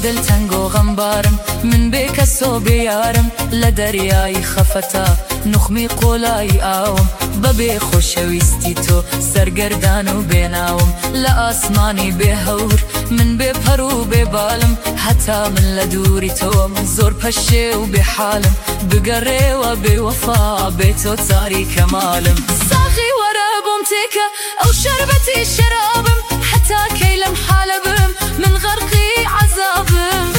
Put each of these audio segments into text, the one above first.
دلتنگ و غەمبارم من بێ کەسۆ بێیارم لە دەریای خەفەتا نوخمی قۆڵایی ئاوم بەبێ خۆشەویستی تۆ سەرگەردان و بێناوم لە ئاسمانی بێهەور من بێ پەر و بێبالم هەتا من لە دووری تۆم زۆر پەشێ و بێحالم بگەڕێوە بێوەفا بێ تۆ چاری کەمالم ساقی وەرە بۆم تێکە ئەو شەربەتی شەرابم هەتا کەی لەم حالە بم من غەرقی عەزابم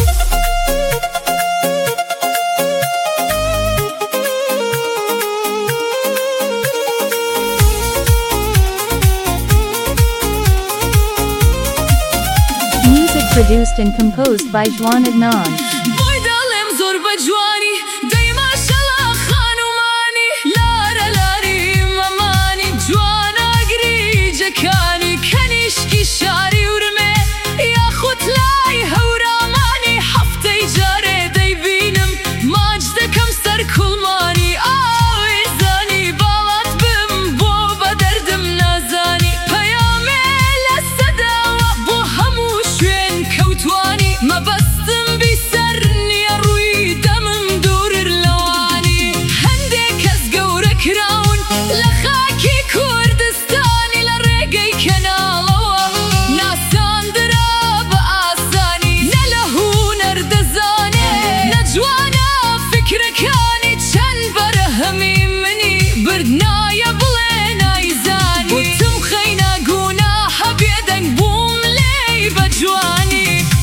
Music produced and composed by Juan Adnan. بۆی دەڵێم زۆر بە جوانی دەی ماشەڵا خانومانی لارە لاری مەمانی جواناگری جەکانی کەنیشکی شاری ورمێ یاخود لای هەورامانی هەفتەی جارێ دەیبینم ماچ دەکەم سەر کوڵمانی ئاوێزانی باڵات بم بۆ بە دەردم نازانی پەیامێ لە سەداوە بۆ هەموو شوێن کەوتوانی مەبەستم بیسەر نییە ڕووی دەمم دوورر لەوانی هەندێک کەس گەورە کراون لە خاکی کوردستانی لە ڕێگەی کەناڵەوە ناساندرا بە ئاسانی نە لە هونەر دەزانێ نەجوانە فکرەکانی چەند بەرەهەمی منی بردنایە بڵێ نایزانی وتم خەینە گوناحە بێدەنگ بووم لێی بە جوانی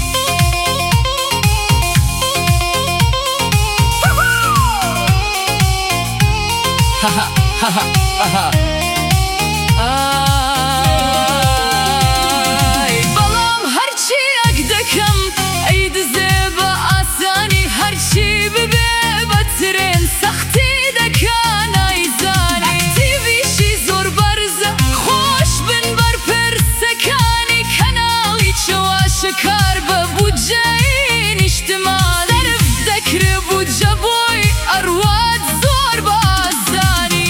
بەڵام هەرچی ئەک دەکەم ئەی دزێ بە ئاسانی هەرچی ببێ بە ترێن سەختی دەکا نایزانی ئەکتیڤیشی زۆر بەرزە خۆش بن بەر پرسەکانی کەناڵی چەواشەکار بە بودجەی نیشتمان سەرف دەکرێ بودجە بۆی ئەڕوات زۆر بە ئاسانی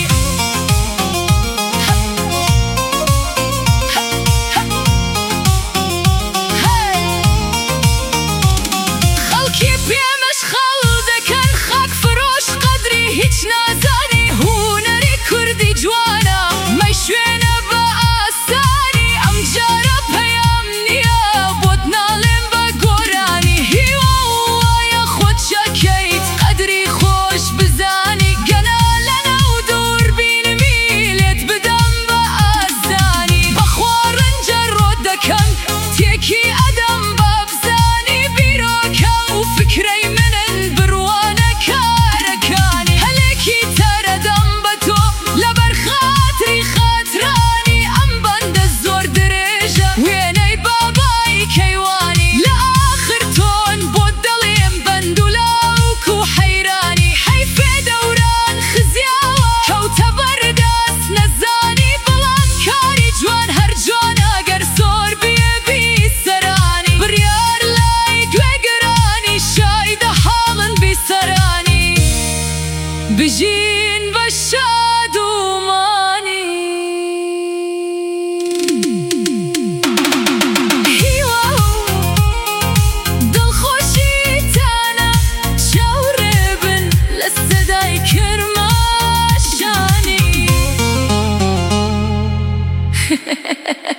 خەڵکی پێمەش خەڵ دەکەن خاک فرۆش قەدری هیچ نازانی هونەری کوردی جوانە مەی شوێنە بە ئاسانی ئەم جارە پەیام نییە بۆت ناڵێم بە گۆرانی هیوا وایە خۆت چەکەیت قەدری خۆش بزانی گەنە لەنەو دووربینمی لێت بدەم بە ئاسانی بەخوا ڕەنجە ڕۆ دەکەم تێکی ئەدەم بە بزانی بیرۆکە و فکرەی منن بڕوانە کارەکانی هەلێکی تەرەدەم بە تۆ لەبەر خاتری خاترانی ئەم بەندە زۆر درێژە وێنەی بابای کەیوانی لە ئاخر تۆن بۆت دەڵێم بەند و لاوک و حەیرانی حەیفێ دەوران خزیاوە کەوتە بەردەست نەزانی بەڵام کاری جوان هەر جوانە گەر زۆر بێ بیسەرانی بڕیار لای گوێگرانی شایدە حاڵن بیسەرانی بژین بە شادومانی هیوا دڵخۆشی تانە چاوڕێ بن لە سەدای کرماشانی